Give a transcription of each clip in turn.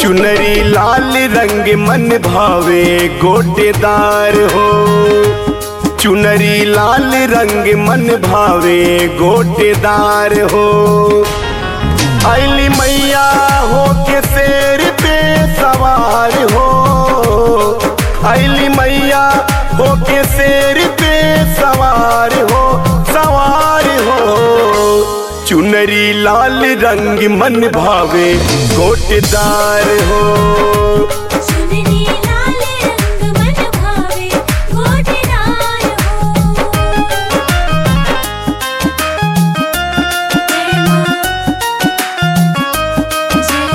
चुनरी लाल रंग मन भावे गोटेदार हो। चुनरी लाल रंग मन भावे गोटेदार हो। आइली मैया हो के शेर पे सवार हो। आइली मैया हो के शेर पे सवार हो, सवार हो। चुनरी लाल रंग मन भावे गोटेदार हो। चुनरी लाल रंग मन भावे गोटेदार हो। जय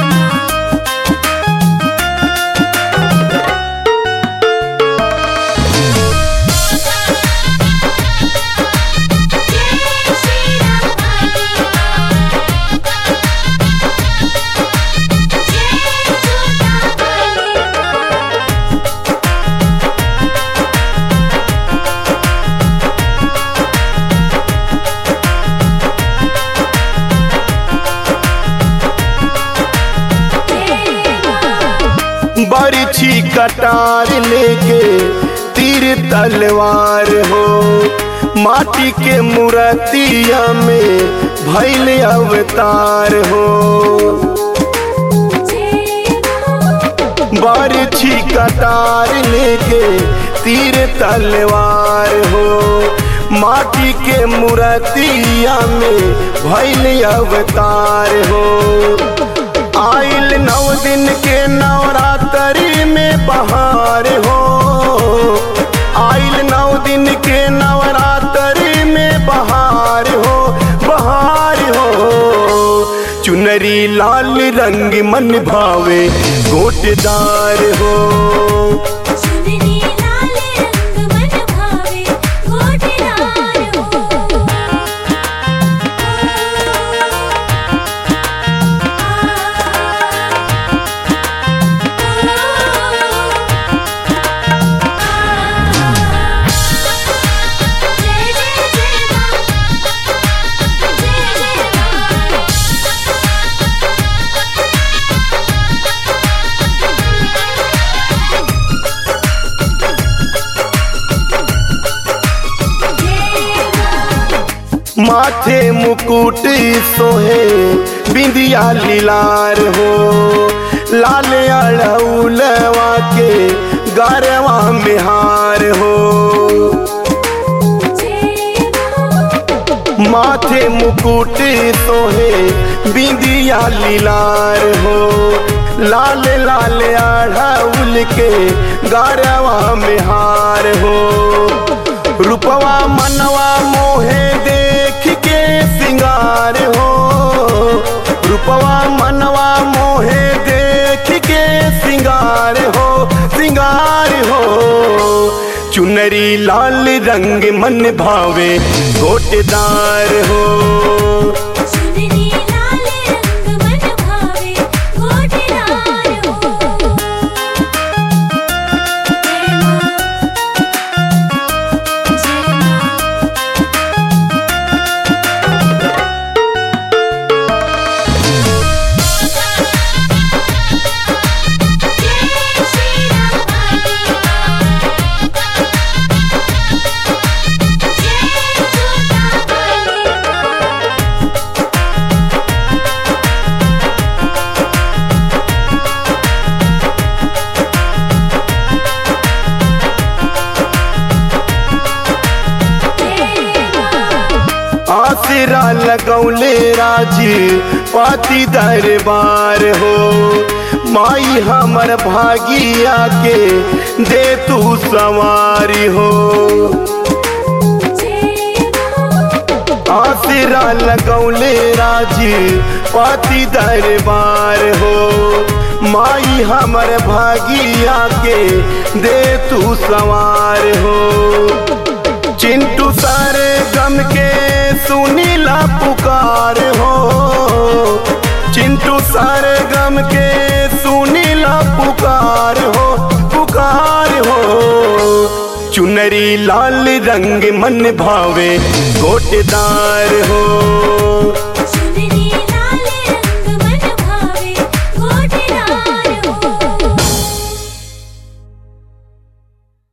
बरछी कटार लेके तीर तलवार हो। माटी के मूर्तिया में भइल अवतार हो। बरछी कटार लेके तीर तलवार हो। माटी के मूर्तिया में भइल अवतार हो। आइल 9 दिन के नवरात्रि में बहार हो। आइल 9 दिन के नवरात्रि में बहार हो, बहार हो। चुनरी लाल रंग मन भावे गोटेदार हो। चुनरी लाल रंग मन भावे गोटेदार हो। माथे मुकुट सोहे बिंदिया लीलार हो। लाल अड़उलवा के गरवा में हार हो। माथे मुकुट सोहे बिंदिया लीलार हो। लाल लाल अड़उल के गरवा में हार हो। रूपवा मनवा मोहे देख के सिंगार हो। रूपवा मनवा मोहे देख के सिंगार हो, सिंगार हो। चुनरी लाल रंग मन भावे गोटेदार हो। चुनरी लाल रंग मन भावे गोटेदार हो। आसरा लगौले राजी पाती दरबार हो। माई हमर भागिया के दे तू सवारी हो। आसरा लगौले राजी पाती दरबार हो। माई हमर भागिया के दे तू सवार हो। चिंटू सारे गम के सुनीला पुकार हो। चिंटू सारे गम के सुनीला पुकार हो, पुकार हो। चुनरी लाल रंग मन भावे गोटेदार हो।